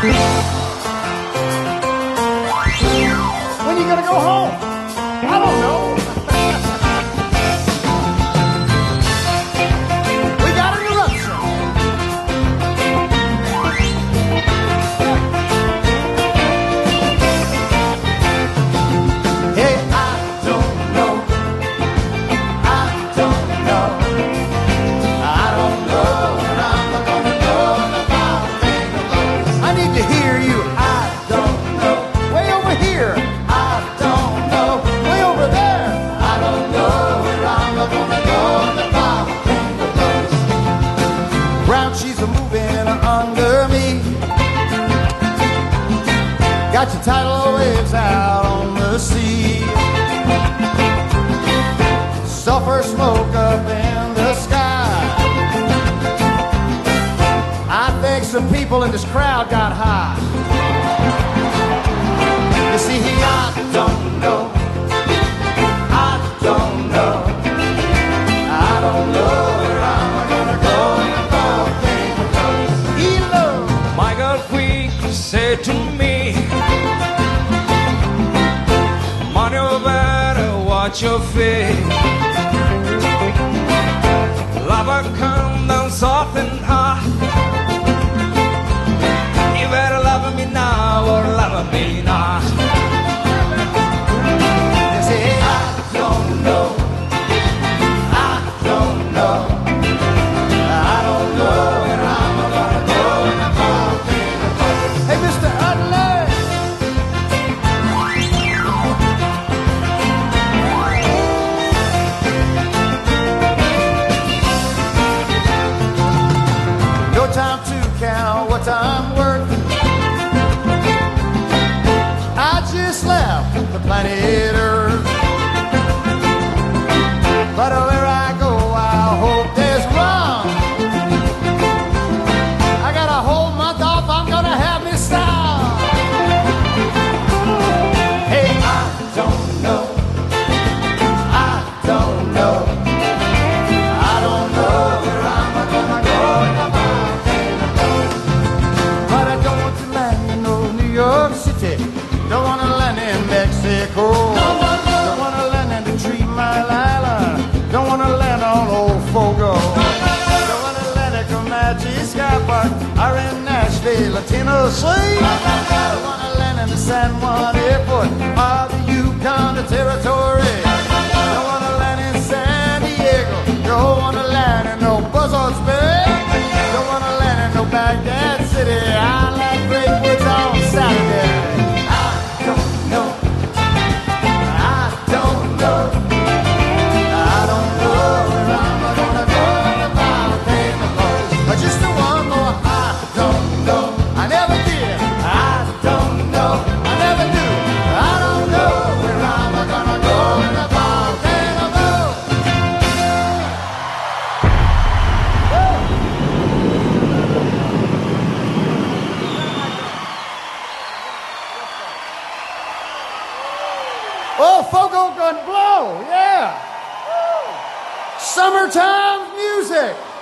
When you gonna go home? I don't know. We got an eruption. Hey, I don't know. I don't know. I don't know when I'm gonna go about things. I need to hear you. I don't know. Way over here. I don't know. Way over there. I don't know where I'm gonna go about things. Brown she's a moving under me. Got your tidal waves out on the sea. Sulfur smoke up in the sky. I think some people in this crowd got high. You see, I don't know. I don't know. I don't know where I'm gonna go about things. Hello. My girl quick said to me, "Man, you better watch your face. Lover come down soft and hard. You better love me now or love me not." They say, I don't know. I don't know. I don't know where I'm gonna go about things. Hey, Mr. Adler. No time to count what I'm worth. I just left the planet Earth. But where I go, I hope there's rum. I got a whole month off, I'm gonna have me style. Hey, I don't know. I don't know. I don't know where I'm gonna go about things. But I don't want to land in no New York City. Don't want to land in Mexico. Don't want to land in the 3 Mile Island. Don't want to land on Old Fogo. Don't want to land at Comanche Sky Park or in Nashville, Tennessee. Don't want to land in the San Juan Airport or the Yukon Territory. Don't want to land in San Diego. Don't want to land in no Buzzards Bay. Don't want to land in no Baghdad City. I like Great Woods on Saturday. I don't know. I don't know. I don't know where I'm gonna go about things. Just the one more. I don't know. I never did. I don't know. I never do. I don't know where I'm gonna go about things. Oh, Fogo gun blow, yeah. Summertime music.